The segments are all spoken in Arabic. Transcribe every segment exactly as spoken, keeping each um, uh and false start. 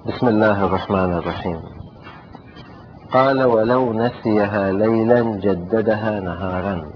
بسم الله الرحمن الرحيم. قال: ولو نسيها ليلا جددها نهارا.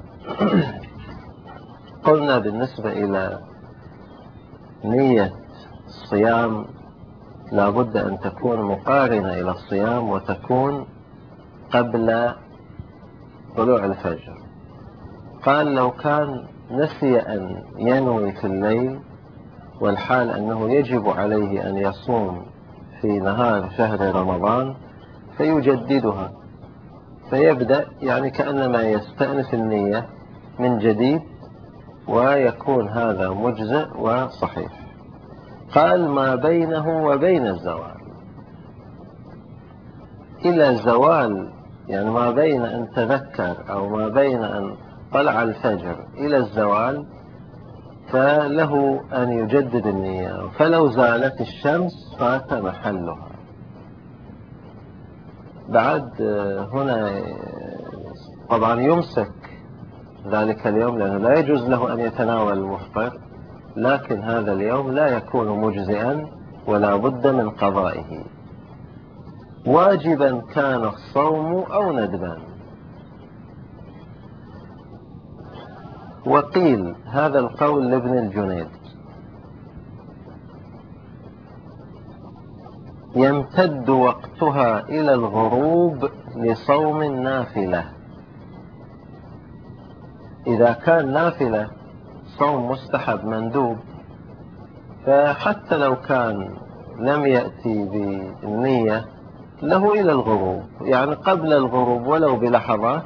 قلنا بالنسبة إلى نية الصيام لا بد أن تكون مقارنة إلى الصيام وتكون قبل طلوع الفجر. قال: لو كان نسي أن ينوي في الليل والحال أنه يجب عليه أن يصوم في نهار شهر رمضان فيجددها، فيبدأ يعني كأنما يستأنف النية من جديد، ويكون هذا مجزئ وصحيح. قال: ما بينه وبين الزوال، إلى الزوال يعني ما بين أن تذكر أو ما بين أن طلع الفجر إلى الزوال فله أن يجدد النية، فلو زالت الشمس فات محلها. بعد هنا طبعا يمسك ذلك اليوم لأنه لا يجوز له أن يتناول المفطر، لكن هذا اليوم لا يكون مجزئا ولا بد من قضائه، واجبا كان الصوم أو ندبا. وقيل هذا القول لابن الجنيد يمتد وقتها إلى الغروب لصوم النافلة. إذا كان نافلة صوم مستحب مندوب فحتى لو كان لم يأتي بالنية له إلى الغروب، يعني قبل الغروب ولو بلحظات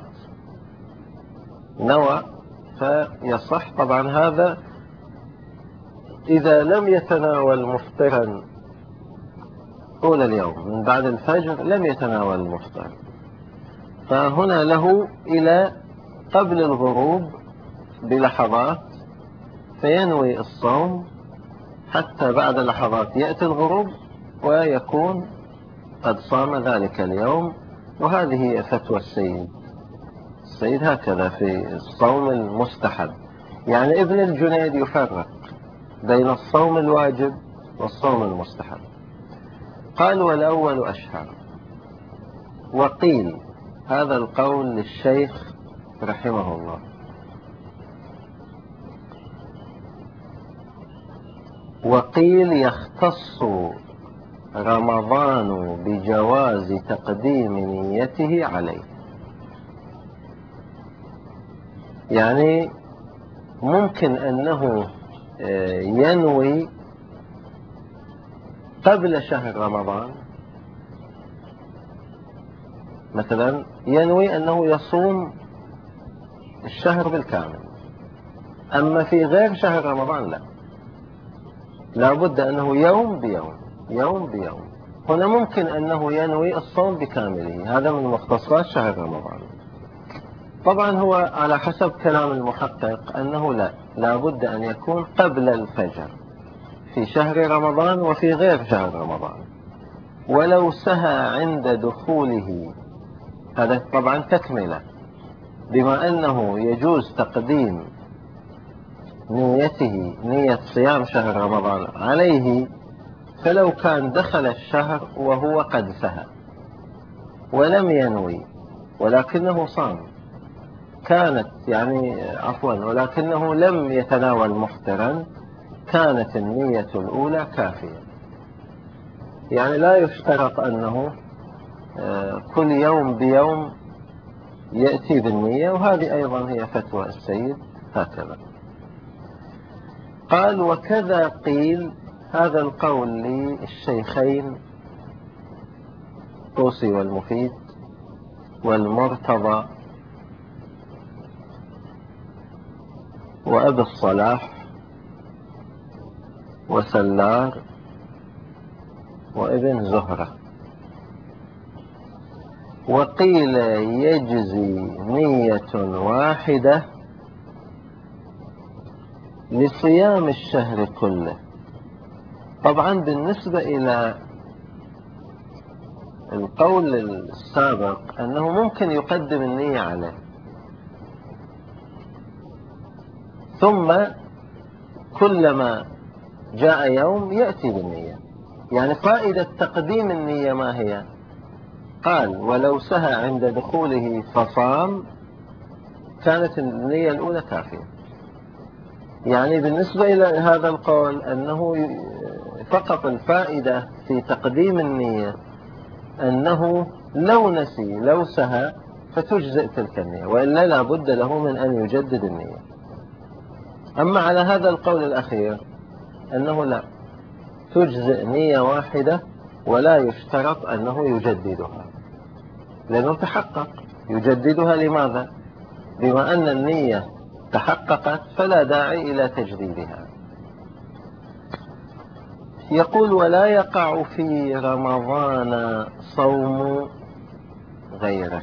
نوى فيصح. طبعا هذا إذا لم يتناول مفطرا طول اليوم، من بعد الفجر لم يتناول المفطر، فهنا له إلى قبل الغروب بلحظات فينوي الصوم حتى بعد لحظات يأتي الغروب ويكون قد صام ذلك اليوم. وهذه هي فتوى السيد السيد هكذا في الصوم المستحب. يعني ابن الجنيد يفرق بين الصوم الواجب والصوم المستحب. قال: والأول أشهر. وقيل هذا القول للشيخ رحمه الله. وقيل يختص رمضان بجواز تقديم نيته عليه، يعني ممكن أنه ينوي قبل شهر رمضان، مثلا ينوي أنه يصوم الشهر بالكامل، أما في غير شهر رمضان لا، لا بد أنه يوم بيوم يوم بيوم. هنا ممكن أنه ينوي الصوم بكامله، هذا من مختصات شهر رمضان. طبعا هو على حسب كلام المحقق أنه لا لا بد أن يكون قبل الفجر في شهر رمضان وفي غير شهر رمضان. ولو سهى عند دخوله، هذا طبعا تكملة، بما أنه يجوز تقديم نيته نية صيام شهر رمضان عليه، فلو كان دخل الشهر وهو قد سهى ولم ينوي ولكنه صام، كانت يعني عفوا ولكنه لم يتناول مفطرا، كانت النية الأولى كافية. يعني لا يشترط أنه كل يوم بيوم يأتي بالنية، وهذه أيضا هي فتوى السيد هكذا. قال: وكذا قيل، هذا القول للشيخين طوسي والمفيد والمرتضى وأبي الصلاح وسلار وابن زهرة. وقيل يجزي نية واحدة لصيام الشهر كله. طبعا بالنسبة إلى القول السابق أنه ممكن يقدم النية عليه ثم كلما جاء يوم يأتي بالنية، يعني فائدة تقديم النية ما هي؟ قال ولو سهى عند دخوله فصام كانت النية الأولى كافية. يعني بالنسبة إلى هذا القول أنه فقط الفائدة في تقديم النية أنه لو نسي لو سهى فتجزئ تلك النية، وإلا لا بد له من أن يجدد النية. أما على هذا القول الأخير أنه لا تجزئ نية واحدة ولا يشترط أنه يجددها، لأنه تحقق. يجددها لماذا؟ بما أن النية تحققت فلا داعي إلى تجديدها. يقول ولا يقع في رمضان صوم غيره.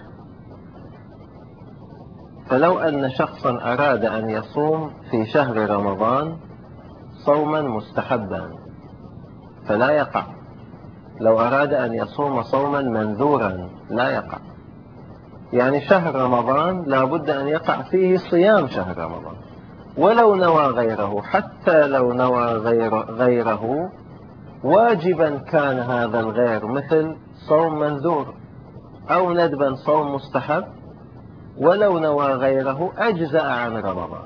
فلو أن شخصا أراد أن يصوم في شهر رمضان صوما مستحبا فلا يقع. لو أراد أن يصوم صوما منذورا لا يقع. يعني شهر رمضان لا بد أن يقع فيه صيام شهر رمضان، ولو نوى غيره، حتى لو نوى غير غيره واجبا كان هذا الغير، مثل صوم منذور أو ندبا صوم مستحب، ولو نوى غيره أجزأ عن رمضان.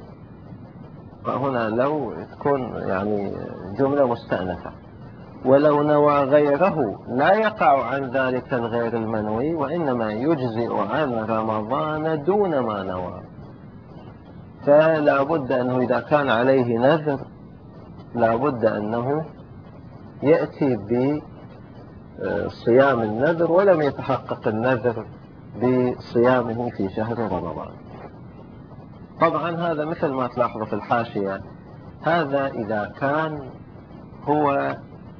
فهنا لو تكون يعني جملة مستأنفة، ولو نوى غيره لا يقع عن ذلك الغير المنوي، وإنما يجزئ عن رمضان دون ما نوى. فلا بد أنه إذا كان عليه نذر لا بد أنه يأتي بصيام النذر، ولم يتحقق النذر بصيامه في شهر رمضان. طبعا هذا مثل ما تلاحظوا في الحاشية، هذا إذا كان هو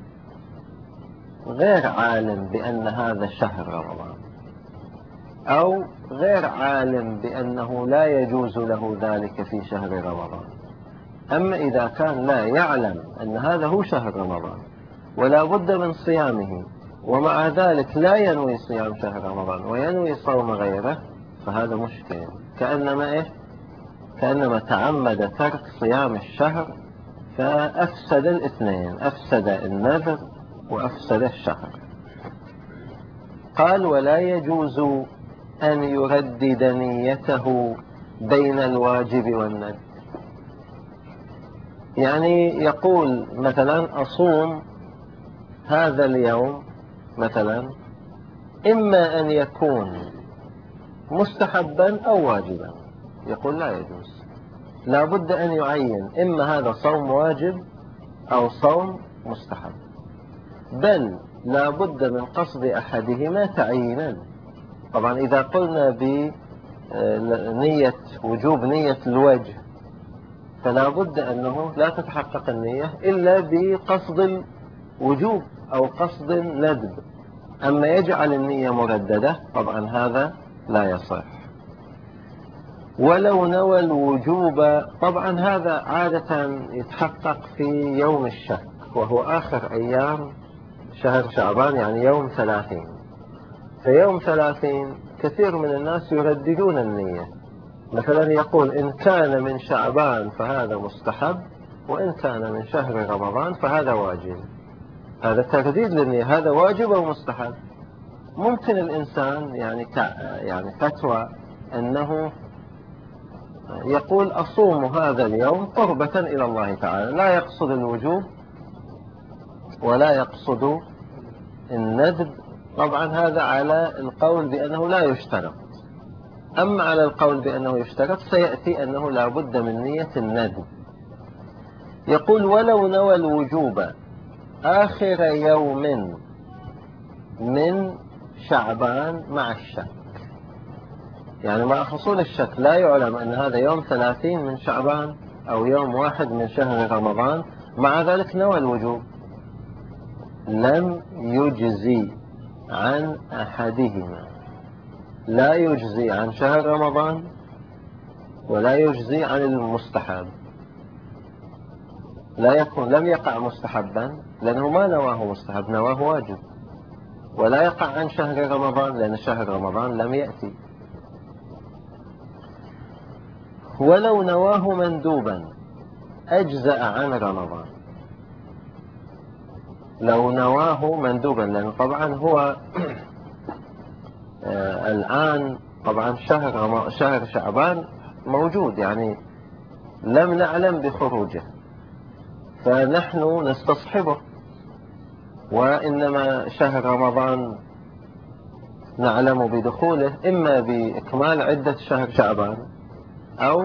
غير عالم بأن هذا شهر رمضان، أو غير عالم بأنه لا يجوز له ذلك في شهر رمضان. أما إذا كان لا يعلم أن هذا هو شهر رمضان ولا بد من صيامه، ومع ذلك لا ينوي صيام شهر رمضان وينوي صوم غيره، فهذا مشكل. كأنما إيه؟ كأنما تعمد ترك صيام الشهر، فأفسد الاثنين، أفسد النذر وأفسد الشهر. قال ولا يجوز أن يردد نيته بين الواجب والندب. يعني يقول مثلا أصوم هذا اليوم مثلا، إما أن يكون مستحبا أو واجبا، يقول لا يجوز. لا بد أن يعين إما هذا صوم واجب أو صوم مستحب، بل لا بد من قصد أحدهما تعيينا. طبعا إذا قلنا بنية وجوب نية الوجه فلا بد أنه لا تتحقق النية إلا بقصد الوجوب أو قصد الندب. أما يجعل النية مرددة طبعا هذا لا يصح. ولو نوى الوجوب، طبعا هذا عادة يتحقق في يوم الشك، وهو آخر أيام شهر شعبان، يعني يوم ثلاثين. في يوم ثلاثين كثير من الناس يرددون النية، مثلا يقول إن كان من شعبان فهذا مستحب، وإن كان من شهر رمضان فهذا واجب. هذا ترديد للنية، هذا واجب أو مستحب. ممكن الإنسان يعني يعني فتوى أنه يقول أصوم هذا اليوم قربة إلى الله تعالى، لا يقصد الوجوب ولا يقصد الندب. طبعا هذا على القول بأنه لا يشترط. أما على القول بأنه يشترط سيأتي أنه لا بد من نية الندب. يقول ولو نوى الوجوب آخر يوم من شعبان مع الشك، يعني مع حصول الشك لا يعلم أن هذا يوم ثلاثين من شعبان أو يوم واحد من شهر رمضان، مع ذلك نوى الوجوب، لم يجزي عن أحدهما، لا يجزي عن شهر رمضان ولا يجزي عن المستحب. لا يكون لم يقع مستحبا لأنه ما نواه مستحب، نواه واجب، ولا يقع عن شهر رمضان لأن شهر رمضان لم يأتي. ولو نواه مندوبا أجزأ عن رمضان. لو نواه مندوبا، لأنه طبعا هو آه الآن طبعا شهر شهر شعبان موجود، يعني لم نعلم بخروجه فنحن نستصحبه، وإنما شهر رمضان نعلم بدخوله إما بإكمال عدة شهر شعبان أو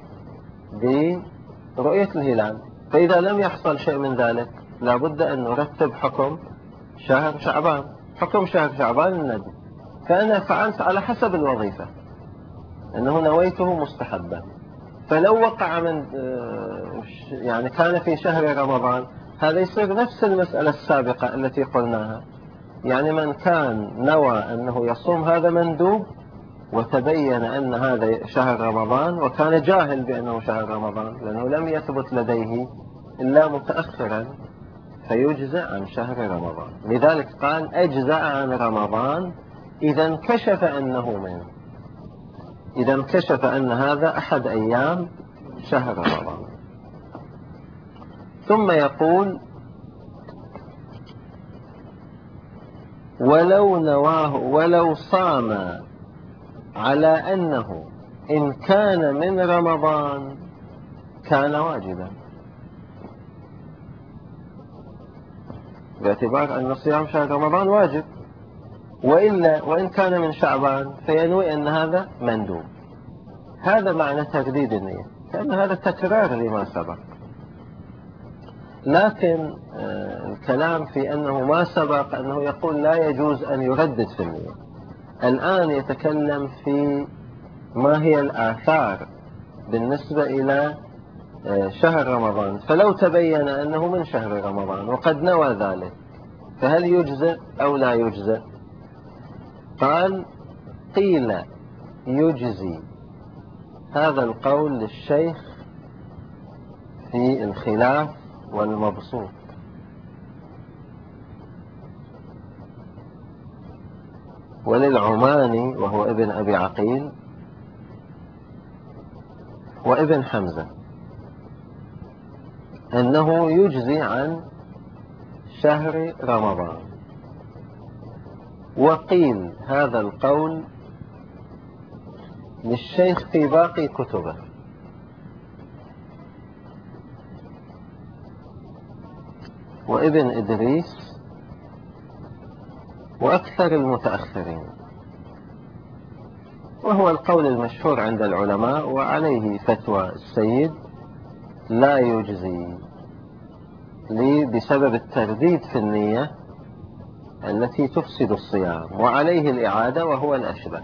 برؤية الهلال. فإذا لم يحصل شيء من ذلك لابد أن نرتب حكم شهر شعبان. حكم شهر شعبان الندب، فأنا فعلت على حسب الوظيفة أنه نويته مستحبا. فلو وقع من يعني كان في شهر رمضان، هذا يصير نفس المسألة السابقة التي قلناها، يعني من كان نوى أنه يصوم هذا مندوب وتبين أن هذا شهر رمضان وكان جاهل بأنه شهر رمضان لأنه لم يثبت لديه إلا متأخرا، فيجزأ عن شهر رمضان. لذلك قال أجزأ عن رمضان إذا انكشف أنه منه، إذا انكشف أن هذا أحد أيام شهر رمضان. ثم يقول ولو نواه ولو صام على أنه إن كان من رمضان كان واجبا، باعتبار أن صيام شهر رمضان واجب، وإلا وإن كان من شعبان فينوي أن هذا مندوب. هذا معنى تجديد النية، كأن هذا تكرار لما سبق. لكن الكلام في أنه ما سبق أنه يقول لا يجوز أن يردد في النية. الآن يتكلم في ما هي الآثار بالنسبة إلى شهر رمضان. فلو تبين أنه من شهر رمضان وقد نوى ذلك فهل يجزئ أو لا يجزئ؟ قال قيل يجزي. هذا القول للشيخ في الخلاف والمبسوط، وللعماني وهو ابن أبي عقيل وابن حمزة أنه يجزي عن شهر رمضان. وقيل هذا القول للشيخ في باقي كتبه، وابن إدريس وأكثر المتأخرين، وهو القول المشهور عند العلماء، وعليه فتوى السيد لا يجزي لي بسبب الترديد في النية التي تفسد الصيام، وعليه الإعادة وهو الأشبه.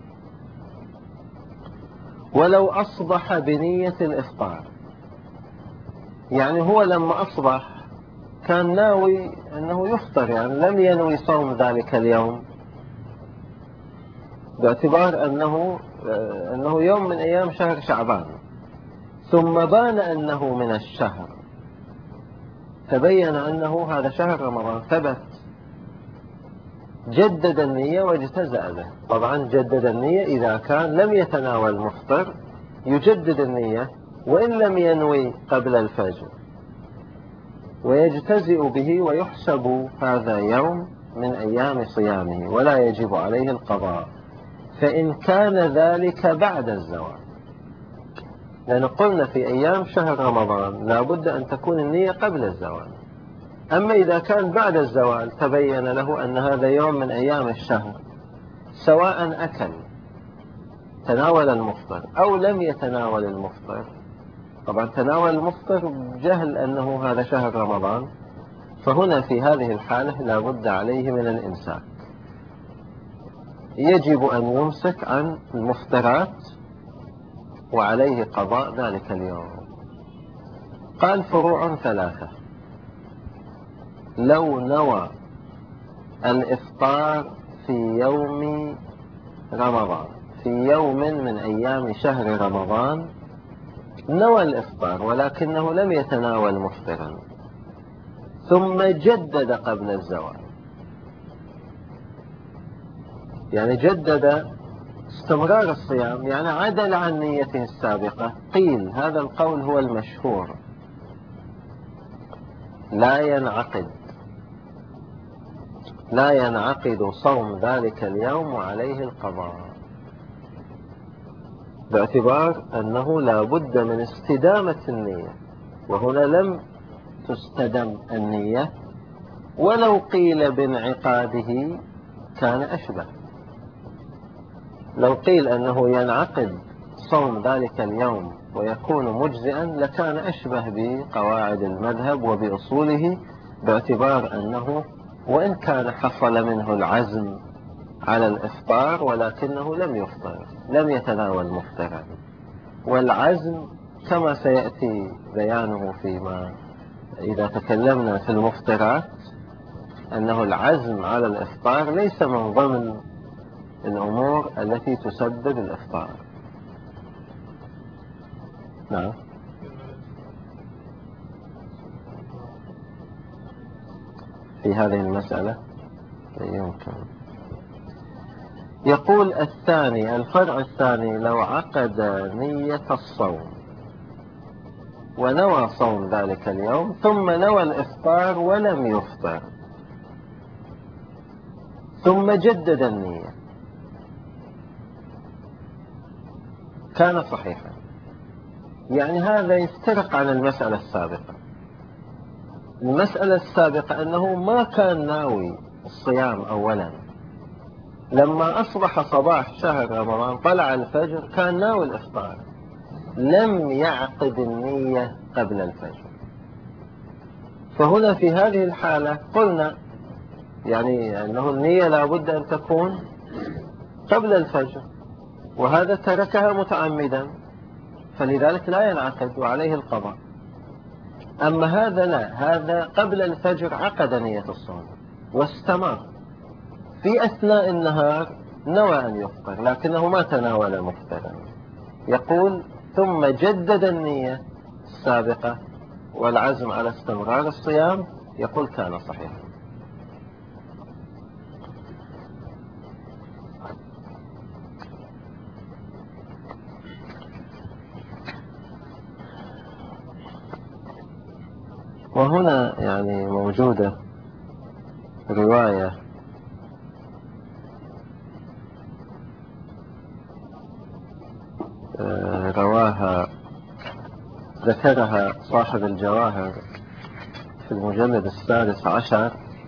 ولو أصبح بنية الإفطار، يعني هو لما أصبح كان ناوي أنه يفطر، يعني لم ينوي صوم ذلك اليوم، باعتبار أنه, أنه يوم من أيام شهر شعبان، ثم بان أنه من الشهر، تبين أنه هذا شهر رمضان، ثبت، جدد النية واجتزأ به. طبعا جدد النية إذا كان لم يتناول مفطر يجدد النية وإن لم ينوي قبل الفجر، ويجتزئ به ويحسب هذا يوم من أيام صيامه ولا يجب عليه القضاء، فإن كان ذلك بعد الزوال. لأن قلنا في أيام شهر رمضان لا بد أن تكون النية قبل الزوال. أما إذا كان بعد الزوال تبين له أن هذا يوم من أيام الشهر، سواء أكل تناول المفطر أو لم يتناول المفطر، طبعا تناول المفطر بجهل أنه هذا شهر رمضان، فهنا في هذه الحالة لا بد عليه من الإمساك، يجب أن يمسك عن المفطرات وعليه قضاء ذلك اليوم. قال فروع ثلاثة: لو نوى الإفطار في يوم رمضان، في يوم من أيام شهر رمضان نوى الإفطار ولكنه لم يتناول مفطرا، ثم جدد قبل الزوال، يعني جدد استمرار الصيام، يعني عدل عن نيته السابقة. قيل هذا القول هو المشهور، لا ينعقد لا ينعقد صوم ذلك اليوم وعليه القضاء، باعتبار أنه لا بد من استدامة النية، وهنا لم تستدم النية، ولو قيل بانعقاده كان أشبه. لو قيل أنه ينعقد صوم ذلك اليوم ويكون مجزئا لكان أشبه بقواعد المذهب وبأصوله، باعتبار أنه وإن كان حصل منه العزم على الإفطار ولكنه لم يفطر، لم يتناول مفطرا، والعزم كما سيأتي بيانه فيما إذا تكلمنا في المفطرات أنه العزم على الإفطار ليس من ضمن الأمور التي تسبب الإفطار. نعم. في هذه المسألة يمكن. يقول الثاني، الفرع الثاني: لو عقد نية الصوم ونوى صوم ذلك اليوم ثم نوى الإفطار ولم يفطر ثم جدد النية كان صحيحا. يعني هذا يفترق عن المسألة السابقة. المسألة السابقة أنه ما كان ناوي الصيام أولا، لما أصبح صباح شهر رمضان طلع الفجر كان ناوي الإفطار، لم يعقد النية قبل الفجر. فهنا في هذه الحالة قلنا يعني أنه النية لابد أن تكون قبل الفجر، وهذا تركها متعمدا، فلذلك لا ينعقد وعليه القضاء. أما هذا لا، هذا قبل الفجر عقد نية الصوم واستمر، في أثناء النهار نوى أن يفطر لكنه ما تناول مفطرا. يقول ثم جدد النية السابقة والعزم على استمرار الصيام، يقول كان صحيحا. وهنا يعني موجودة رواية رواها ذكرها صاحب الجواهر في المجلد السادس عشر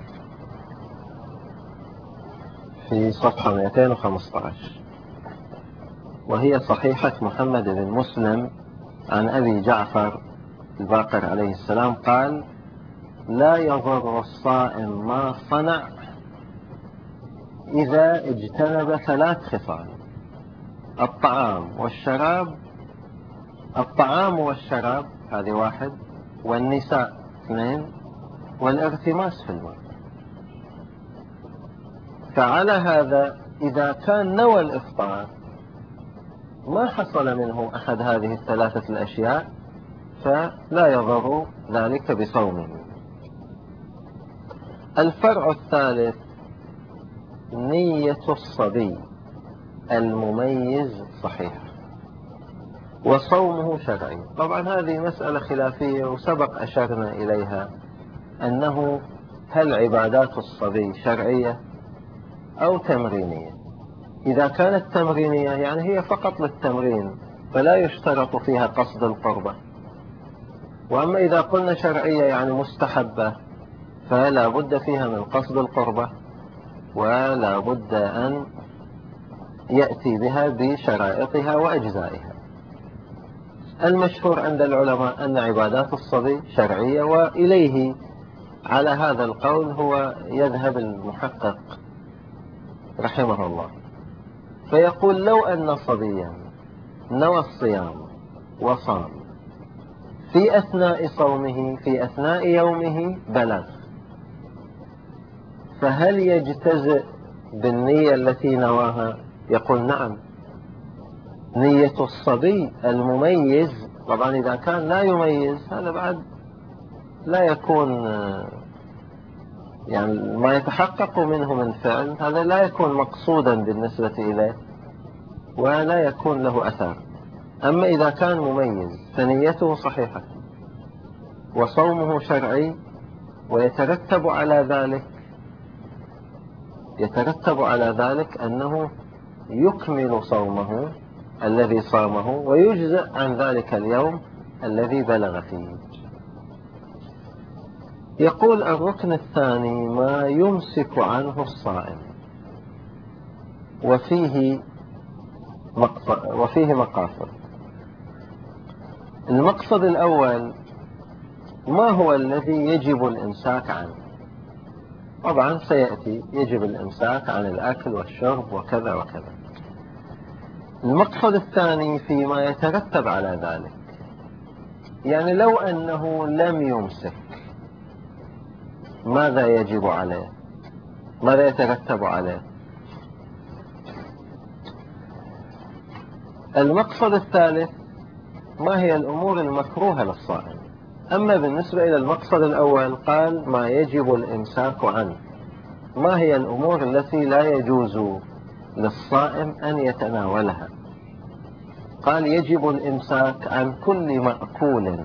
في صفحة مئتين وخمسة عشر، وهي صحيحة محمد بن مسلم عن أبي جعفر الباقر عليه السلام قال: لا يضر الصائم ما صنع إذا اجتنب ثلاث خصال: الطعام والشراب الطعام والشراب هذه واحد، والنساء اثنين، والارتماس في الماء. فعلى هذا إذا كان نوى الإفطار ما حصل منه أحد هذه الثلاثة الأشياء فلا يضر ذلك بصومه. الفرع الثالث: نية الصبي المميز صحيح وصومه شرعي. طبعا هذه مسألة خلافية وسبق أشرنا إليها، أنه هل عبادات الصبي شرعية أو تمرينية؟ إذا كانت تمرينية يعني هي فقط للتمرين فلا يشترط فيها قصد القربة، وأما إذا قلنا شرعية يعني مستحبة فلا بد فيها من قصد القربة، ولا بد أن يأتي بها بشرائطها وأجزائها. المشهور عند العلماء أن عبادات الصبي شرعية، وإليه على هذا القول هو يذهب المحقق رحمه الله، فيقول: لو أن صبيا نوى الصيام وصام في أثناء صومه في أثناء يومه بلغ، فهل يجتزئ بالنية التي نواها؟ يقول: نعم. نية الصبي المميز، طبعا إذا كان لا يميز هذا بعد لا يكون يعني ما يتحقق منه من فعل، هذا لا يكون مقصودا بالنسبة إليه ولا يكون له أثر. أما إذا كان مميز فنيته صحيحة وصومه شرعي ويترتب على ذلك يترتب على ذلك أنه يكمل صومه الذي صامه ويجزأ عن ذلك اليوم الذي بلغ فيه. يقول الركن الثاني ما يمسك عنه الصائم، وفيه وفيه مقاصد. المقصد الأول ما هو الذي يجب الإمساك عنه؟ طبعا سيأتي يجب الإمساك عن الأكل والشرب وكذا وكذا. المقصد الثاني فيما يترتب على ذلك، يعني لو أنه لم يمسك ماذا يجب عليه؟ ماذا يترتب عليه؟ المقصد الثالث ما هي الأمور المكروهة للصائم. أما بالنسبة إلى المقصد الأول قال ما يجب الإمساك عنه، ما هي الأمور التي لا يجوز للصائم أن يتناولها. قال يجب الإمساك عن كل مأكول،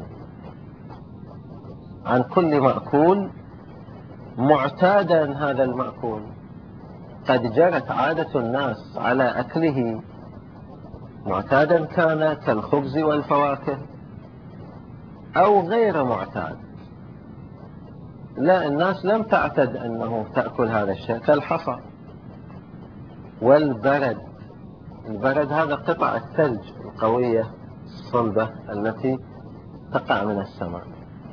عن كل مأكول معتادا هذا المأكول، قد جرت عادة الناس على أكله، معتادا كان كالخبز والفواكه أو غير معتاد. لا، الناس لم تعتد أنه تأكل هذا الشيء، كالحصى والبرد. البرد هذا قطع الثلج القوية الصلبة التي تقع من السماء.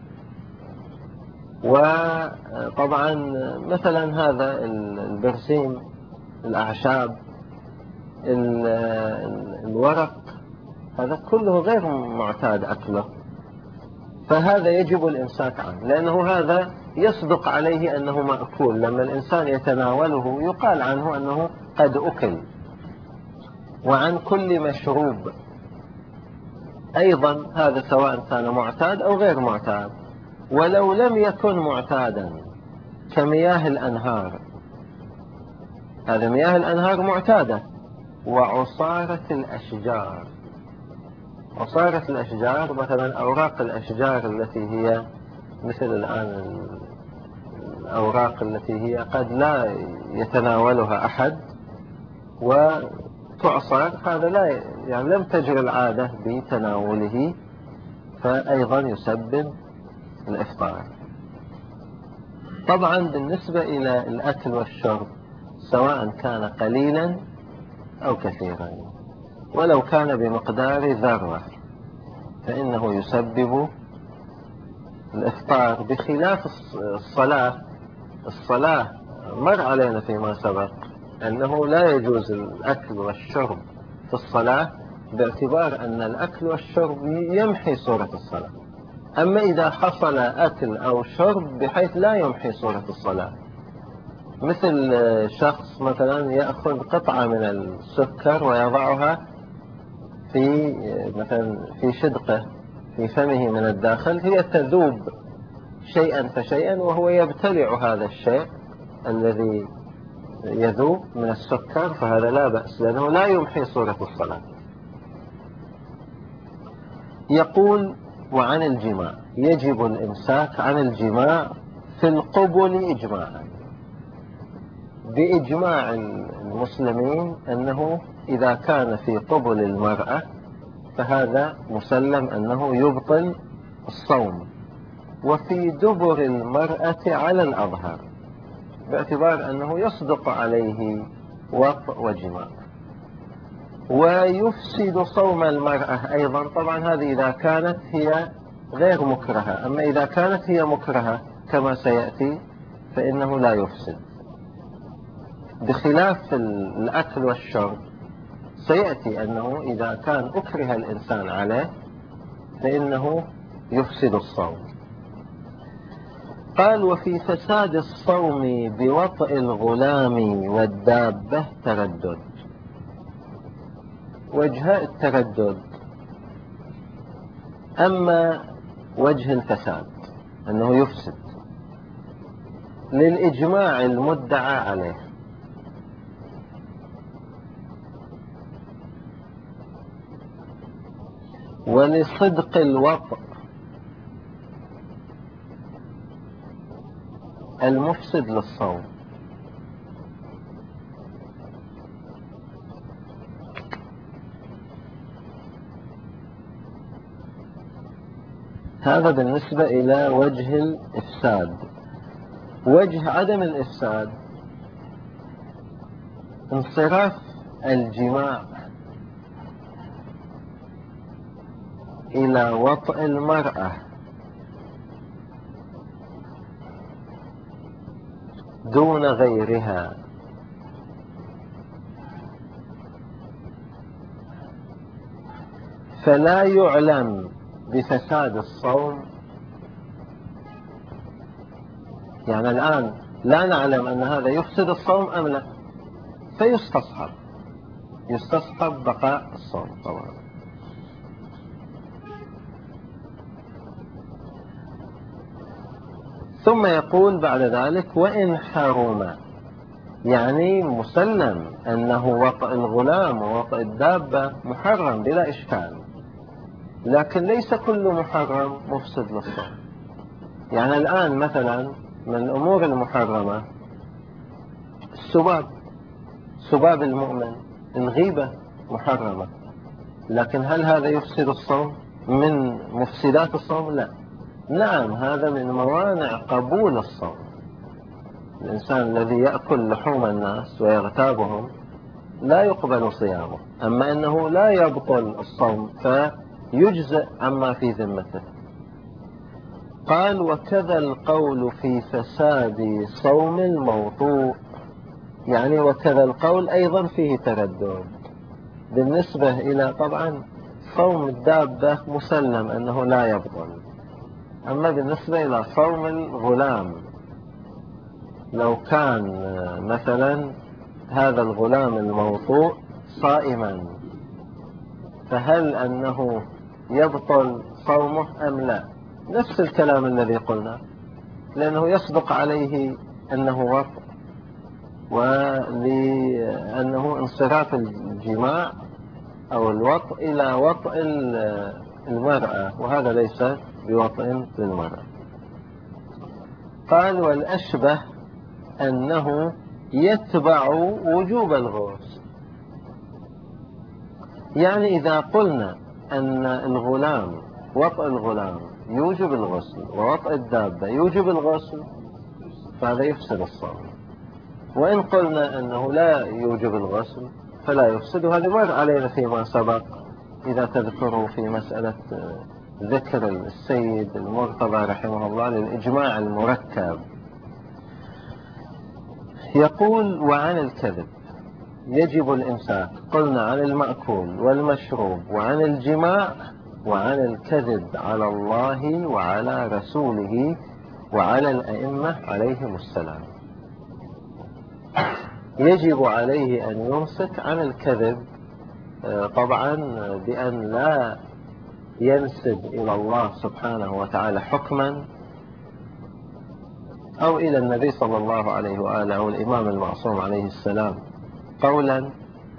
وطبعا مثلا هذا البرسيم، الأعشاب، الورق، هذا كله غير معتاد أكله، فهذا يجب الإمساك عنه، لأنه هذا يصدق عليه أنه مأكول. لما الإنسان يتناوله يقال عنه أنه قد أكل. وعن كل مشروب أيضا، هذا سواء كان معتاد أو غير معتاد. ولو لم يكن معتادا كمياه الأنهار، هذا مياه الأنهار معتادة. وعصارة الأشجار، عصارة الأشجار مثلا أوراق الأشجار التي هي مثل الآن الأوراق التي هي قد لا يتناولها أحد وتعصر، هذا لا يعني لم تجري العادة بتناوله، فأيضا يسبب الإفطار. طبعا بالنسبة إلى الأكل والشرب سواء كان قليلا أو كثيرا، ولو كان بمقدار ذرة فإنه يسبب الإفطار، بخلاف الصلاة. الصلاة مر علينا فيما سبق أنه لا يجوز الأكل والشرب في الصلاة، باعتبار أن الأكل والشرب يمحي صورة الصلاة. أما إذا حصل أكل أو شرب بحيث لا يمحي صورة الصلاة، مثل شخص مثلا يأخذ قطعة من السكر ويضعها في مثلا في شدقه في فمه من الداخل، هي تذوب شيئا فشيئا وهو يبتلع هذا الشيء الذي يذوب من السكر، فهذا لا بأس لأنه لا يمحي صورة الصلاة. يقول وعن الجماع يجب الإمساك عن الجماع في القبل إجماعا، بإجماع المسلمين أنه إذا كان في قبل المرأة فهذا مسلم أنه يبطل الصوم، وفي دبر المرأة على الأظهر، باعتبار أنه يصدق عليه وطء وجماع. ويفسد صوم المرأة أيضا، طبعا هذه إذا كانت هي غير مكرهة. أما إذا كانت هي مكرهة كما سيأتي فإنه لا يفسد، بخلاف الأكل والشرب. سيأتي أنه إذا كان أكره الإنسان عليه فإنه يفسد الصوم. قال وفي فساد الصوم بوطء الغلام والدابة تردد. وجه التردد، أما وجه الفساد أنه يفسد للإجماع المدعى عليه، ولصدق الوطء المفسد للصوم. هذا بالنسبة إلى وجه الإفساد. وجه عدم الإفساد انصراف الجماع إلى وطئ المرأة دون غيرها، فلا يعلم بفساد الصوم. يعني الآن لا نعلم أن هذا يفسد الصوم أم لا، فيستصحب يستصحب بقاء الصوم طبعا. ثم يقول بعد ذلك: وإن حرم، يعني مسلم أنه وطئ الغلام ووطئ الدابة محرم بلا إشكال، لكن ليس كل محرم مفسد للصوم. يعني الآن مثلا من الأمور المحرمة السباب، سباب المؤمن، الغيبة محرمة، لكن هل هذا يفسد الصوم؟ من مفسدات الصوم؟ لا. نعم، هذا من موانع قبول الصوم. الإنسان الذي يأكل لحوم الناس ويغتابهم لا يقبل صيامه، أما أنه لا يبطل الصوم فيجزئ عما في ذمته. قال: وكذا القول في فساد صوم الموطوء، يعني وكذا القول أيضا فيه تردد بالنسبة إلى طبعا صوم الدابة مسلم أنه لا يبطل، أما بالنسبة إلى صوم الغلام لو كان مثلا هذا الغلام الموطوء صائما فهل أنه يبطل صومه أم لا؟ نفس الكلام الذي قلنا، لأنه يصدق عليه أنه وطء، ولأنه انصراف الجماع أو الوطء إلى وطء المرأة، وهذا ليس بوطء للمرأة. قال: والأشبه أنه يتبع وجوب الغسل. يعني إذا قلنا أن الغلام وطء الغلام يوجب الغسل ووطء الدابة يوجب الغسل فهذا يفسد الصوم، وإن قلنا أنه لا يوجب الغسل فلا يفسد. وهذا مر علينا فيما سبق إذا تذكروا في مسألة ذكر السيد المرتضى رحمه الله للإجماع المركب. يقول: وعن الكذب يجب الإمساك. قلنا عن المأكول والمشروب وعن الجماع وعن الكذب على الله وعلى رسوله وعلى الأئمة عليهم السلام. يجب عليه أن يمسك عن الكذب طبعا بأن لا ينسب إلى الله سبحانه وتعالى حكما أو إلى النبي صلى الله عليه وآله أو الإمام المعصوم عليه السلام قولا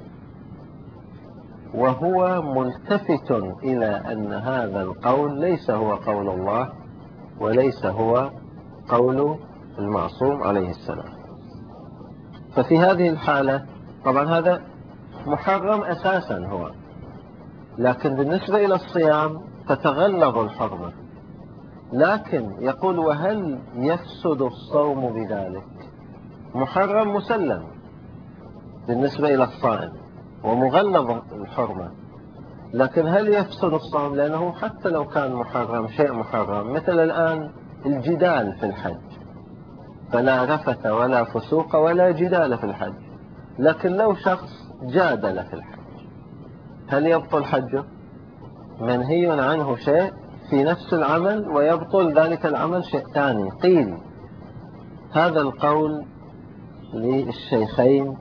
وهو ملتفت إلى أن هذا القول ليس هو قول الله وليس هو قول المعصوم عليه السلام. ففي هذه الحالة طبعا هذا محرم أساسا هو، لكن بالنسبة إلى الصيام تتغلظ الحرمة. لكن يقول: وهل يفسد الصوم بذلك؟ محرم مسلم بالنسبة إلى الصائم ومغلظ الحرمة، لكن هل يفسد الصوم؟ لأنه حتى لو كان محرم شيء محرم مثل الآن الجدال في الحج، فلا رفث ولا فسوق ولا جدال في الحج، لكن لو شخص جادل في الحج هل يبطل حجه؟ منهي عنه شيء في نفس العمل ويبطل ذلك العمل شيء ثاني. قيل هذا القول للشيخين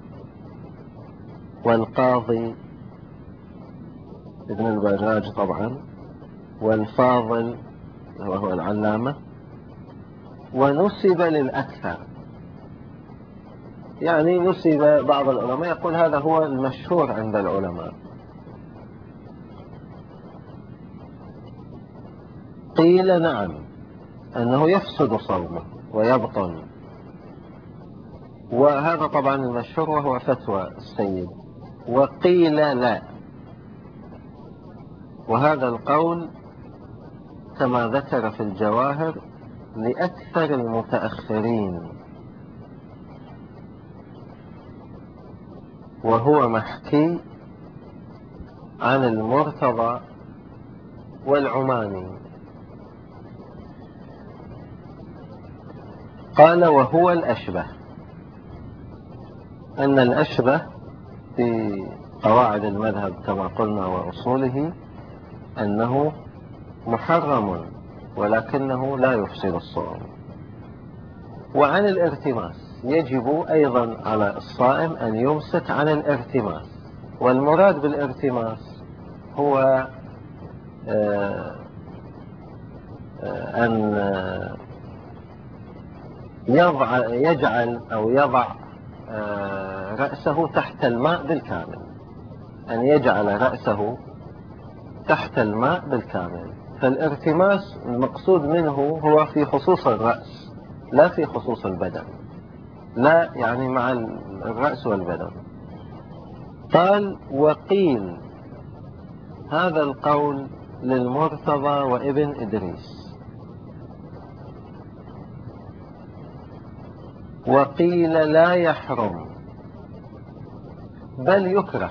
والقاضي ابن البراج طبعا والفاضل وهو العلامة، ونسب للأكثر. يعني نسب بعض العلماء يقول هذا هو المشهور عند العلماء. قيل نعم أنه يفسد صومه ويبطل، وهذا طبعا المشهور وهو فتوى السيد. وقيل لا، وهذا القول كما ذكر في الجواهر لأكثر المتأخرين، وهو محكي عن المرتضى والعماني. قال وهو الأشبه، أن الأشبه في قواعد المذهب كما قلنا وأصوله أنه محرم ولكنه لا يفسد الصوم. وعن الارتماس يجب أيضا على الصائم أن يمسك عن الارتماس، والمراد بالارتماس هو أن يضع يجعل أو يضع رأسه تحت الماء بالكامل، أن يجعل رأسه تحت الماء بالكامل. فالارتماس المقصود منه هو في خصوص الرأس لا في خصوص البدن، لا يعني مع الرأس والبدن. قال وقيل، هذا القول للمرتضى وابن إدريس. وقيل لا يحرم بل يكره.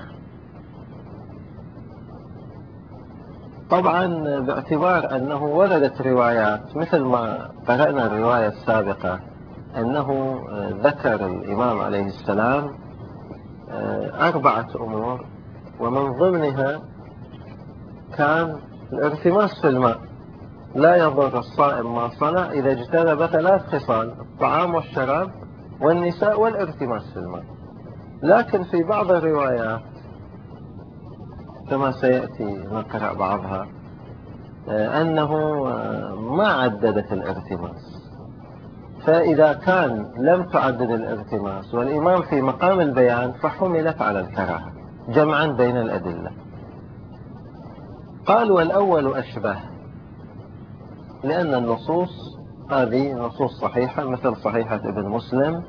طبعا باعتبار أنه وردت روايات مثل ما قرأنا الرواية السابقة أنه ذكر الإمام عليه السلام أربعة أمور، ومن ضمنها كان الارتماس في الماء، لا يضر الصائم ما صنع إذا اجتنب ثلاث خصال: الطعام والشراب والنساء والارتماس في الماء. لكن في بعض الروايات كما سيأتي نقرأ بعضها أنه ما عددت الارتماس، فإذا كان لم تعدد الارتماس والإمام في مقام البيان فحملت على الكراهة جمعا بين الأدلة. قال والأول أشبه، لأن النصوص هذه نصوص صحيحة مثل صحيحة ابن مسلم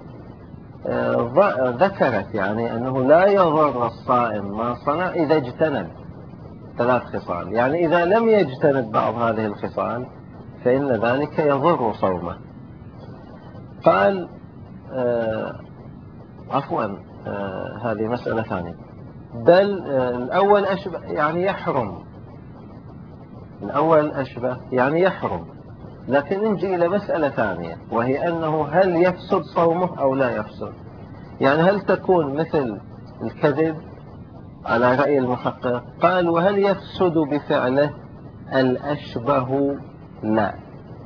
ذكرت يعني أنه لا يضر الصائم ما صنع إذا اجتنب ثلاث خصال، يعني إذا لم يجتنب بعض هذه الخصال فإن ذلك يضر صومه. قال آه عفوا آه هذه مسألة ثانية. بل آه الأول أشبه يعني يحرم، الأول أشبه يعني يحرم. لكن نجي إلى مسألة ثانية، وهي أنه هل يفسد صومه أو لا يفسد؟ يعني هل تكون مثل الكذب على رأي المحقق؟ قال وهل يفسد بفعله؟ الأشبه لا،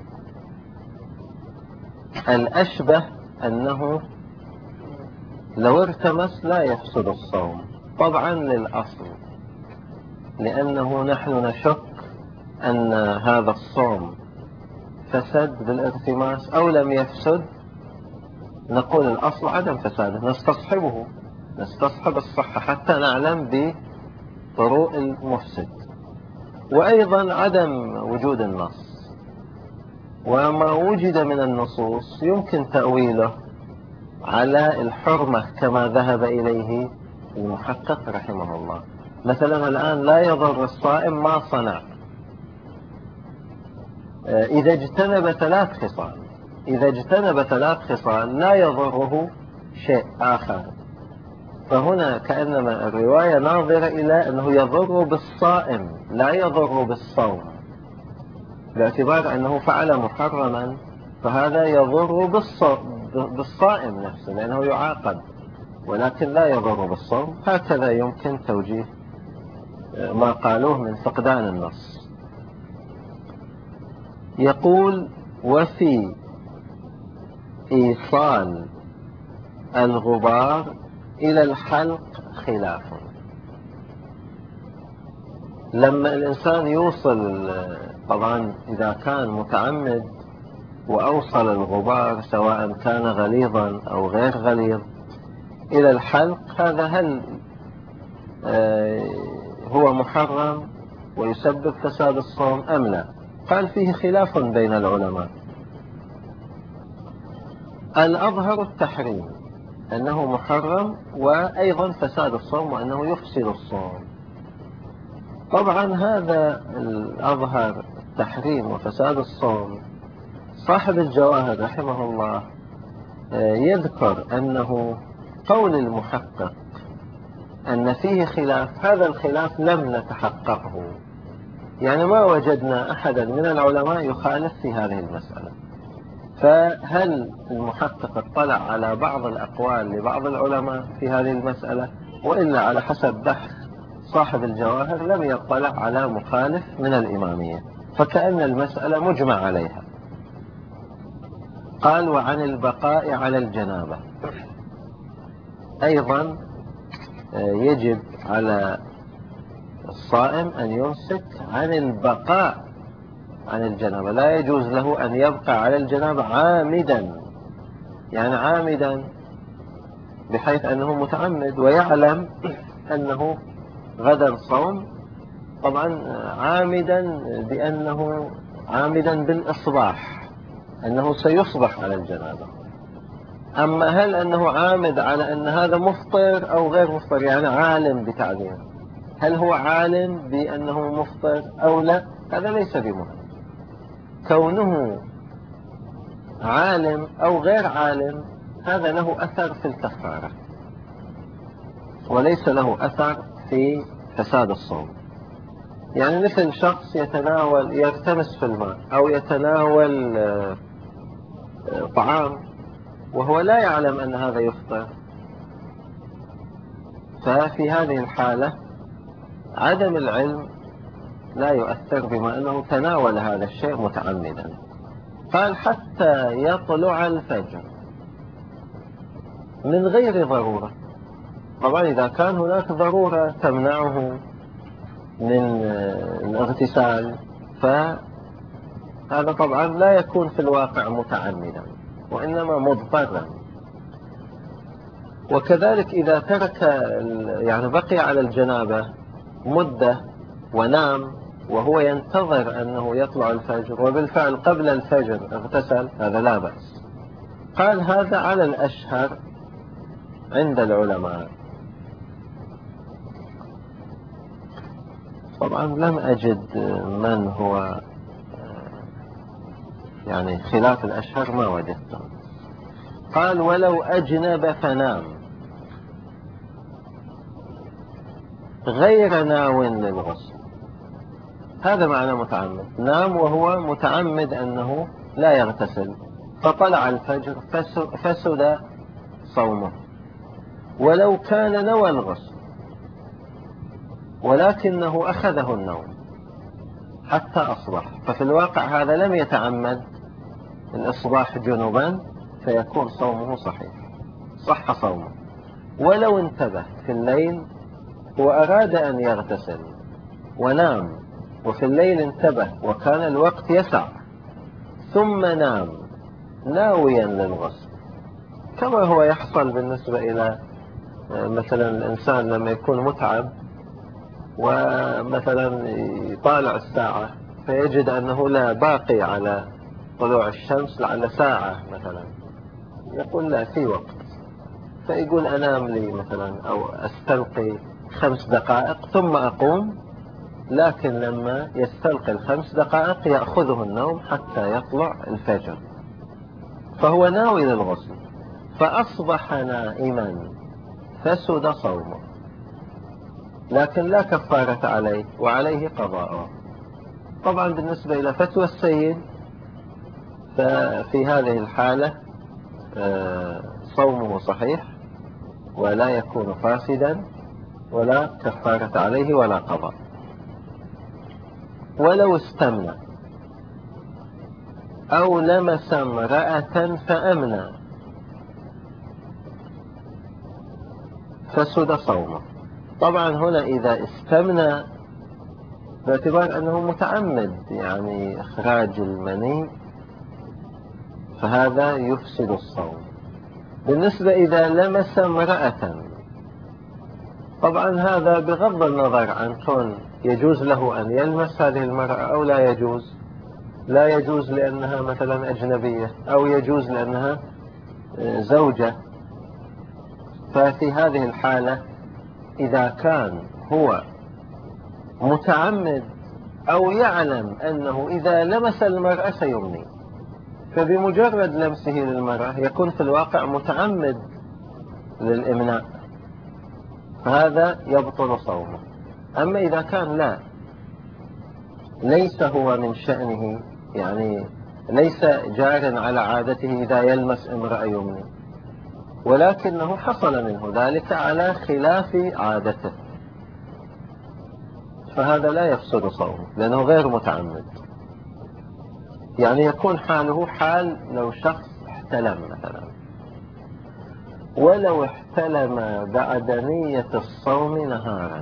الأشبه أنه لو ارتمس لا يفسد الصوم طبعا للأصل، لأنه نحن نشك أن هذا الصوم فسد بالارتماس أو لم يفسد، نقول الأصل عدم فساده، نستصحبه نستصحب الصحة حتى نعلم بطرق المفسد. وأيضا عدم وجود النص، وما وجد من النصوص يمكن تأويله على الحرمة كما ذهب إليه المحقق رحمه الله. مثلا الآن لا يضر الصائم ما صنع إذا اجتنب ثلاث خصال، إذا اجتنب ثلاث خصال لا يضره شيء آخر. فهنا كأنما الرواية ناظرة إلى أنه يضر بالصائم لا يضر بالصوم، باعتبار أنه فعل محرما فهذا يضر بالصائم نفسه لأنه يعاقب، ولكن لا يضر بالصوم. هكذا يمكن توجيه ما قالوه من فقدان النص. يقول وفي إيصال الغبار إلى الحلق خلاف. لما الإنسان يوصل، طبعا إذا كان متعمد وأوصل الغبار سواء كان غليظا أو غير غليظ إلى الحلق، هذا هل هو محرم ويسبب فساد الصوم أم لا؟ قال فيه خلاف بين العلماء. الأظهر التحريم، أنه محرم وأيضا فساد الصوم وأنه يفسد الصوم. طبعا هذا الأظهر التحريم وفساد الصوم، صاحب الجواهر رحمه الله يذكر أنه قول المحقق أن فيه خلاف، هذا الخلاف لم نتحققه، يعني ما وجدنا أحدا من العلماء يخالف في هذه المسألة. فهل المحقق اطلع على بعض الأقوال لبعض العلماء في هذه المسألة، وإلا على حسب بحث صاحب الجواهر لم يطلع على مخالف من الإمامية، فكأن المسألة مجمع عليها. قال: وعن البقاء على الجنابة، أيضا يجب على الصائم أن يمسك عن البقاء عن الجنابة، لا يجوز له أن يبقى على الجنابة عامدا، يعني عامدا بحيث أنه متعمد ويعلم أنه غدا صوم، طبعا عامدا بأنه عامدا بالإصباح أنه سيصبح على الجنابة. أما هل أنه عامد على أن هذا مفطر أو غير مفطر، يعني عالم بتعبير، هل هو عالم بأنه مفطر أو لا، هذا ليس بمهم. كونه عالم أو غير عالم هذا له أثر في الكفارة وليس له أثر في فساد الصوم. يعني مثل شخص يتناول يغتمس في الماء أو يتناول طعام وهو لا يعلم أن هذا يفطر، ففي هذه الحالة عدم العلم لا يؤثر بما أنه تناول هذا الشيء متعمدا. قال: حتى يطلع الفجر من غير ضرورة. طبعا إذا كان هناك ضرورة تمنعه من الاغتسال فهذا طبعا لا يكون في الواقع متعمدا وإنما مضطرا. وكذلك إذا ترك يعني بقي على الجنابة مدة ونام وهو ينتظر أنه يطلع الفجر وبالفعل قبل الفجر اغتسل، هذا لا بأس. قال: هذا على الأشهر عند العلماء. طبعا لم أجد من هو يعني خلاف الأشهر ما وجدته. قال: ولو أجنب فنام غير ناو للغسل، هذا معنى متعمد، نام وهو متعمد أنه لا يغتسل فطلع الفجر فسد صومه. ولو كان نوى الغسل ولكنه أخذه النوم حتى أصبح، ففي الواقع هذا لم يتعمد الإصباح جنوبا فيكون صومه صحيح، صح صومه. ولو انتبه في الليل وأراد أن يغتسل ونام وفي الليل انتبه وكان الوقت يسع ثم نام ناويا للغسل، كما هو يحصل بالنسبة إلى مثلا الإنسان لما يكون متعب ومثلا يطالع الساعة فيجد أنه لا باقي على طلوع الشمس لعل ساعة مثلا، يقول لا في وقت، فيقول أنام لي مثلا أو أستلقي خمس دقائق ثم أقوم، لكن لما يستلقي الخمس دقائق يأخذه النوم حتى يطلع الفجر، فهو ناوي للغسل فأصبح نائما فسد صومه، لكن لا كفارة عليه وعليه قضاء. طبعا بالنسبة إلى فتوى السيد ففي هذه الحالة صومه صحيح ولا يكون فاسدا ولا كفارة عليه ولا قضاء. ولو استمنى أو لمس امرأة فأمنى فسد صومه. طبعا هنا إذا استمنى باعتبار أنه متعمد يعني إخراج المني فهذا يفسد الصوم. بالنسبة إذا لمس امرأة طبعا هذا بغض النظر عن كون يجوز له أن يلمس هذه المرأة أو لا يجوز، لا يجوز لأنها مثلا أجنبية أو يجوز لأنها زوجة، ففي هذه الحالة إذا كان هو متعمد أو يعلم أنه إذا لمس المرأة سيمني، فبمجرد لمسه للمرأة يكون في الواقع متعمد للإمناء، فهذا يبطل صومه. أما إذا كان لا، ليس هو من شأنه، يعني ليس جار على عادته إذا يلمس امرأة يمني، ولكنه حصل منه ذلك على خلاف عادته، فهذا لا يفسد صومه لأنه غير متعمد. يعني يكون حاله حال لو شخص احتلم مثلا، ولو احتلم بعد نية الصوم نهارا،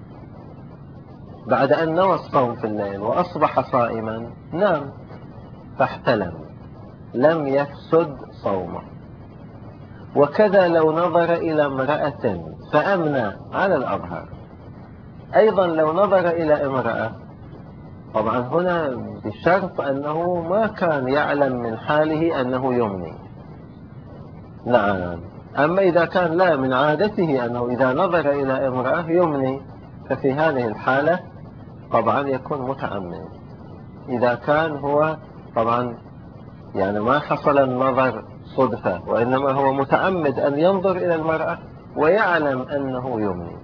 بعد أن نوى الصوم في الليل وأصبح صائما نام فاحتلم، لم يفسد صومه. وكذا لو نظر إلى امرأة فأمنى على الأظهر، أيضا لو نظر إلى امرأة، طبعا هنا بشرط أنه ما كان يعلم من حاله أنه يمني، نعم. أما إذا كان لا، من عادته أنه إذا نظر إلى امرأة يمني، ففي هذه الحالة طبعا يكون متعمد. إذا كان هو طبعا يعني ما حصل النظر صدفة، وإنما هو متعمد أن ينظر إلى المرأة ويعلم أنه يمني.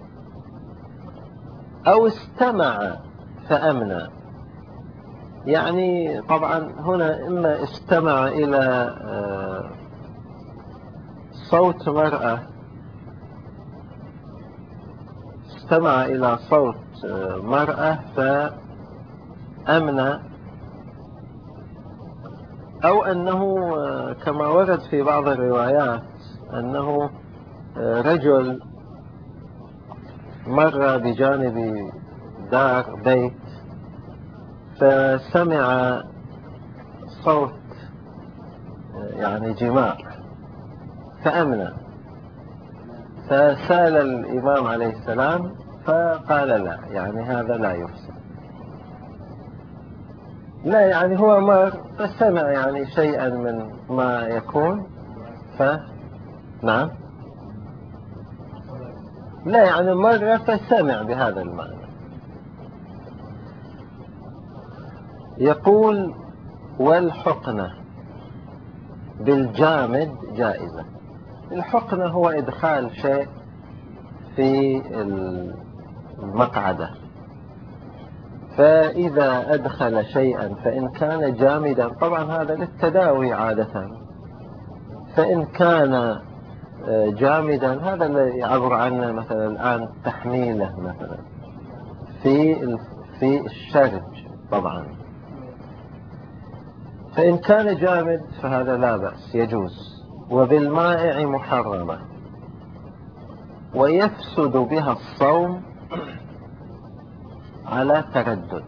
أو استمع فأمنى، يعني طبعا هنا إما استمع إلى صوت مرأة، استمع إلى صوت مرأة فأمنى، أو أنه كما ورد في بعض الروايات أنه رجل مر بجانب دار بيت فسمع صوت يعني جماع فأمنى، فسأل الإمام عليه السلام فقال لا، يعني هذا لا يفسد. لا يعني هو مر فسمع يعني شيئا من ما يكون، ف نعم لا يعني مر فسمع بهذا المعنى. يقول والحقنة بالجامد جائزة. الحقنة هو إدخال شيء في المقعدة، فإذا أدخل شيئا فإن كان جامدا، طبعا هذا للتداوي عادة، فإن كان جامدا هذا اللي يعبر عنه مثلا الآن تحميله مثلا في في الشرج طبعا، فإن كان جامد فهذا لا بأس يجوز. وبالمائع محرمة، ويفسد بها الصوم على تردد،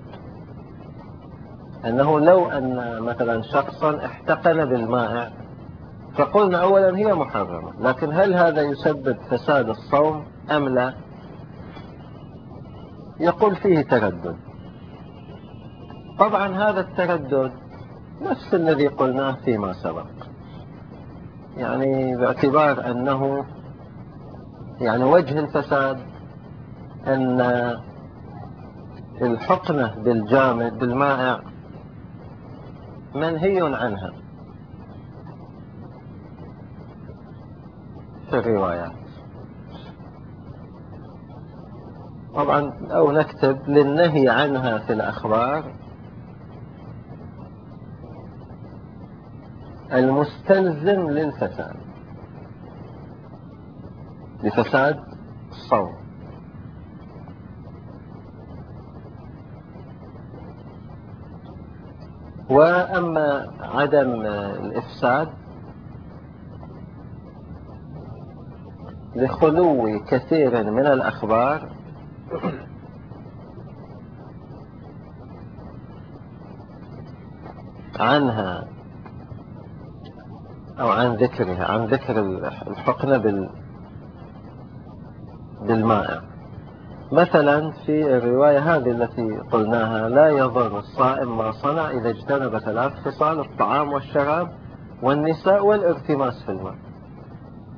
أنه لو أن مثلا شخصا احتقن بالمائع فقلنا أولا هي محرمة، لكن هل هذا يسبب فساد الصوم أم لا؟ يقول فيه تردد. طبعا هذا التردد نفس الذي قلناه فيما سبق، يعني باعتبار أنه يعني وجه الفساد أن الحقنة بالجامد بالمائع منهي عنها في الروايات، طبعا أو نكتب للنهي عنها في الأخبار المستلزم للفساد، لفساد الصوم. وأما عدم الإفساد لخلو كثير من الأخبار عنها أو عن ذكرها، عن ذكر الحقنة بال بالمائع. مثلا في الرواية هذه التي قلناها لا يضر الصائم ما صنع إذا اجتنب ثلاث خصال: الطعام والشراب والنساء والارتماس في الماء.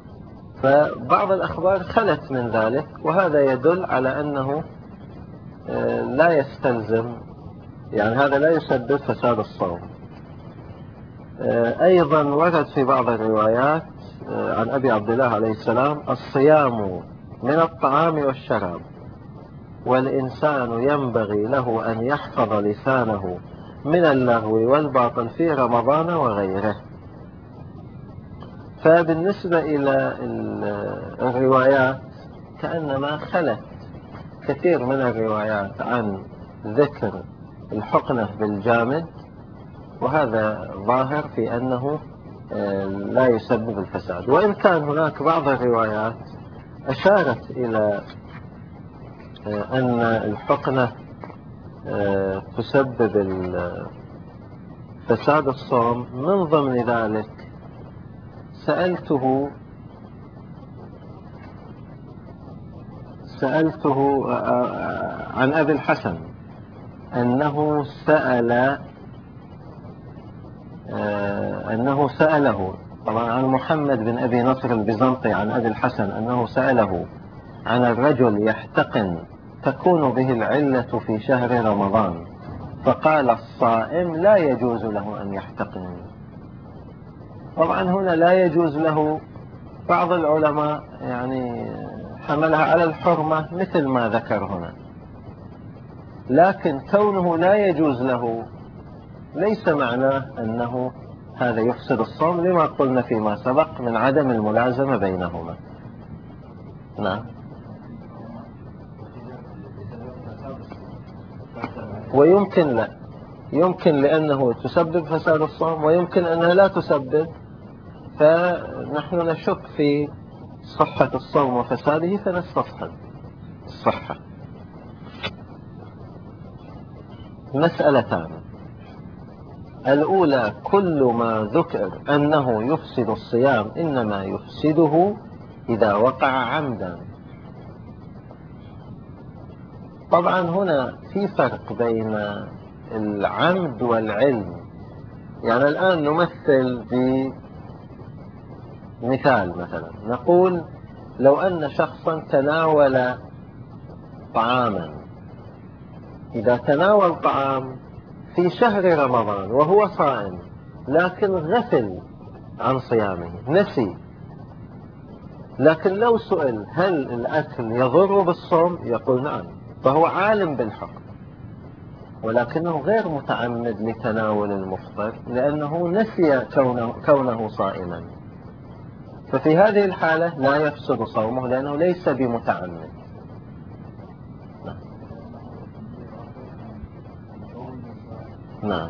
فبعض الأخبار خلت من ذلك، وهذا يدل على أنه لا يستلزم، يعني هذا لا يسبب فساد الصوم. أيضا ورد في بعض الروايات عن أبي عبد الله عليه السلام: الصيام من الطعام والشراب، والإنسان ينبغي له أن يحفظ لسانه من اللغو والباطل في رمضان وغيره. فبالنسبة إلى الروايات كأنما خلت كثير من الروايات عن ذكر الحقنة بالجامد، وهذا ظاهر في أنه لا يسبب الفساد، وإن كان هناك بعض الروايات أشارت إلى أن الحقنة تسبب فساد الصوم. من ضمن ذلك سألته سألته عن أبي الحسن أنه سأل أنه سأله طبعا عن محمد بن أبي نصر البيزنطي عن أبي الحسن أنه سأله عن الرجل يحتقن تكون به العلة في شهر رمضان، فقال: الصائم لا يجوز له أن يحتقن. طبعا هنا لا يجوز له، بعض العلماء يعني حملها على الحرمة مثل ما ذكر هنا، لكن كونه لا يجوز له ليس معناه أنه هذا يفسد الصوم، لما قلنا فيما سبق من عدم الملازمة بينهما. نعم. ويمكن لا، يمكن لأنه تسبب فساد الصوم، ويمكن أنها لا تسبب، فنحن نشك في صحة الصوم وفساده فنستصحب الصحة. مسألتان: الأولى: كل ما ذكر أنه يفسد الصيام إنما يفسده إذا وقع عمدا. طبعا هنا في فرق بين العمد والعلم. يعني الآن نمثل بمثال، مثلا نقول لو أن شخصا تناول طعاما، إذا تناول طعام في شهر رمضان وهو صائم لكن غفل عن صيامه، نسي، لكن لو سئل هل الأكل يضر بالصوم يقول نعم، فهو عالم بالحكم، ولكنه غير متعمد لتناول المفطر لأنه نسي كونه, كونه صائما. ففي هذه الحالة لا يفسد صومه لأنه ليس بمتعمد. نعم.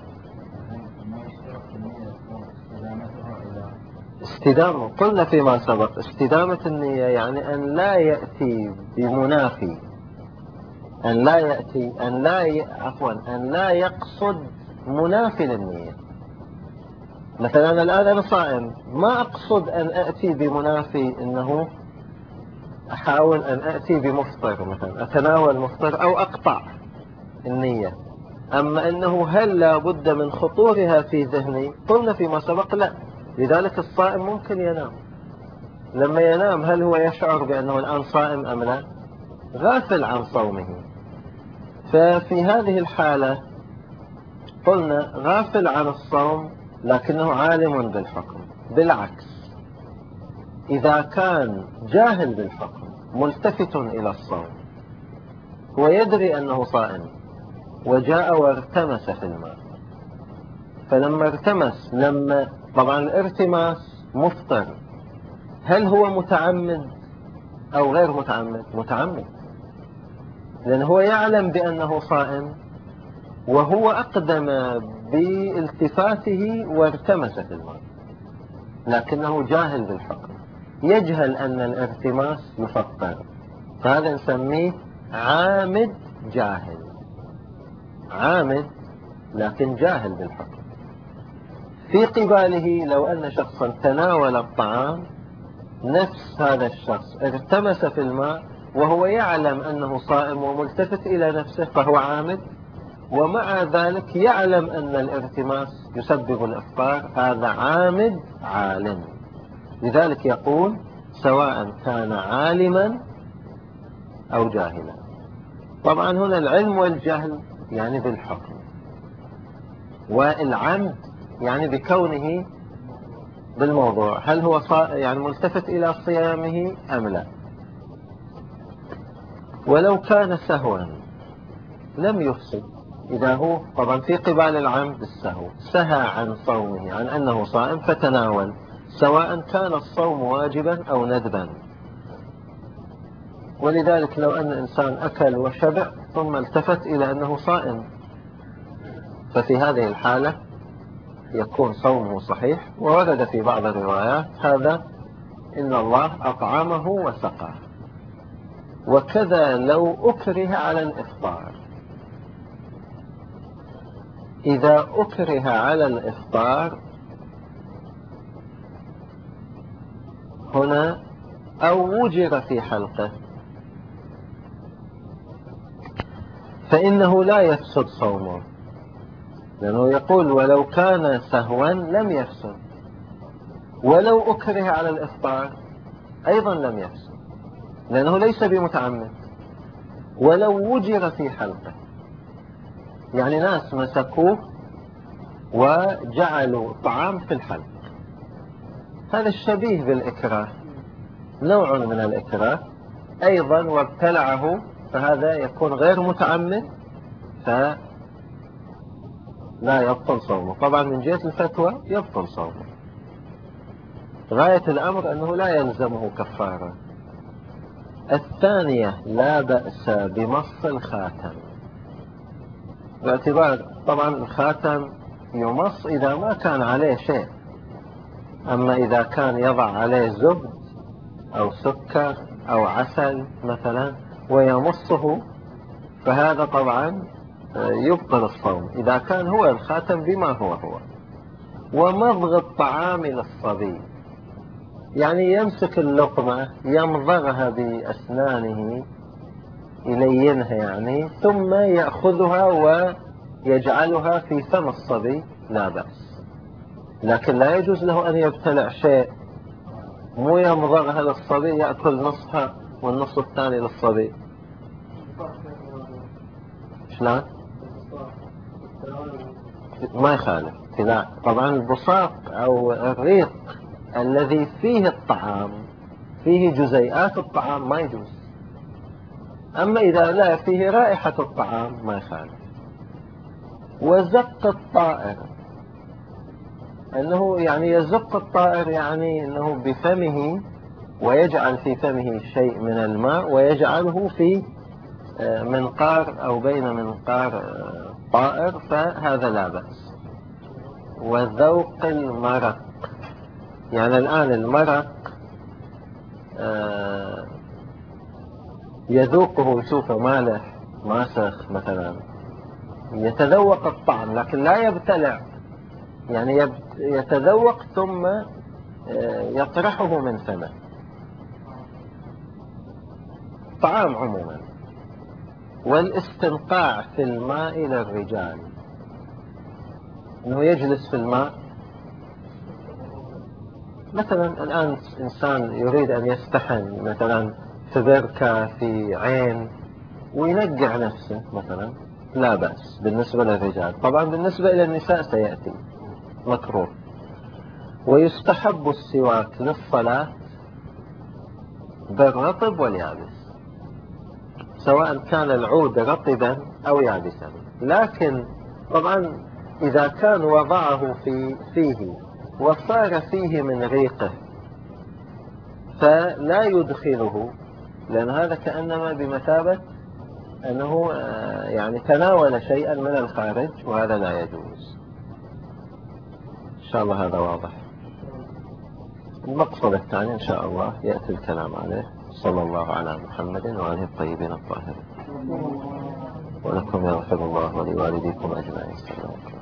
استدامة، قلنا فيما سبق استدامة النية يعني أن لا يأتي بمنافي، أن لا يأتي أن لا ي... عفوا أن لا يقصد منافي للنية. مثلا الآن أنا صائم، ما أقصد أن أأتي بمنافي، إنه أحاول أن أأتي بمفطر، مثلا أتناول مفطر أو أقطع النية. أما أنه هل لا بد من خطورها في ذهني؟ قلنا فيما سبق لا. لذلك الصائم ممكن ينام، لما ينام هل هو يشعر بأنه الآن صائم أم لا؟ غافل عن صومه. ففي هذه الحالة قلنا غافل عن الصوم لكنه عالم بالحكم. بالعكس، إذا كان جاهل بالحكم ملتفت إلى الصوم ويدري أنه صائم وجاء وارتمس في الماء، فلما ارتمس، لما طبعا الارتماس مفطر، هل هو متعمد أو غير متعمد؟ متعمد، لأنه هو يعلم بأنه صائم وهو أقدم بالتفاته وارتمس في الماء، لكنه جاهل بالحكم، يجهل أن الارتماس يفطر، فهذا نسميه عامد جاهل. عامد لكن جاهل بالحكم. في قباله لو أن شخصا تناول الطعام، نفس هذا الشخص ارتمس في الماء وهو يعلم أنه صائم وملتفت إلى نفسه، فهو عامد، ومع ذلك يعلم أن الارتماس يسبب الإفطار، هذا عامد عالم. لذلك يقول سواء كان عالما أو جاهلا. طبعا هنا العلم والجهل يعني بالحكم، والعمد يعني بكونه بالموضوع، هل هو يعني ملتفت إلى صيامه أم لا. ولو كان سهوا لم يفسد، إذا هو طبعا في قبال العمد السهو، سهى عن صومه، عن أنه صائم فتناول، سواء كان الصوم واجبا أو ندبا. ولذلك لو أن إنسان أكل وشبع ثم التفت إلى أنه صائم، ففي هذه الحالة يكون صومه صحيح. وورد في بعض الروايات هذا إن الله أطعمه وسقاه. وكذا لو أكره على الإفطار، إذا أكره على الإفطار هنا أو وجر في حلقه فإنه لا يفسد صومه، لأنه يقول ولو كان سهوا لم يفسد، ولو أكره على الإفطار أيضا لم يفسد لأنه ليس بمتعمد. ولو وجر في حلقه، يعني ناس مسكوه وجعلوا طعام في الحلق، هذا الشبيه بالإكراه، نوع من الإكراه أيضا، وابتلعه، فهذا يكون غير متعمد فلا يبطل صومه. طبعا من جهة الفتوى يبطل صومه، غاية الأمر أنه لا يلزمه كفارة. الثانية لا بأس بمص الخاتم، باعتبار طبعا الخاتم يمص إذا ما كان عليه شيء، أما إذا كان يضع عليه زبد أو سكر أو عسل مثلا ويمصه فهذا طبعا يبطل الصوم إذا كان هو الخاتم بما هو هو. ومضغ الطعام للصبي، يعني يمسك اللقمة يمضغها بأسنانه يلينها يعني، ثم يأخذها ويجعلها في فم الصبي، لا بأس. لكن لا يجوز له أن يبتلع شيء، مو يمضغها للصبي يأكل نصفها والنصف الثاني للصبي. شلون؟ ما يخالف لا. طبعا البصاق أو الريق الذي فيه الطعام، فيه جزيئات الطعام، ما يجوز. أما إذا لا فيه رائحة الطعام ما يخالف. وزق الطائر، أنه يعني يزق الطائر يعني أنه بفمه ويجعل في فمه شيء من الماء ويجعله في منقار أو بين منقار طائر، فهذا لا بأس. وذوق المرق، يعني الآن المرق يذوقه، يشوفه مالح ماسخ مثلا، يتذوق الطعم لكن لا يبتلع، يعني يتذوق ثم يطرحه من فمه. طعام عموما. والاستنقاع في الماء للرجال، انه يجلس في الماء مثلا. الآن إنسان يريد أن يستحم مثلا في بركة في عين وينقع نفسه مثلا، لا بأس بالنسبة للرجال. طبعا بالنسبة إلى النساء سيأتي مكروه. ويستحب السواك للصلاة بالرطب واليابس، سواء كان العود رطبا أو يابسا. لكن طبعا إذا كان وضعه في فيه وصار فيه من ريقه فلا يدخله، لأن هذا كأنما بمثابة أنه يعني تناول شيئا من الخارج، وهذا لا يجوز. إن شاء الله هذا واضح. المقصد الثاني إن شاء الله يأتي الكلام عليه. صلى الله على محمد وآله الطيبين الطاهرين. ولكم يغفر الله ولوالديكم أجمعين.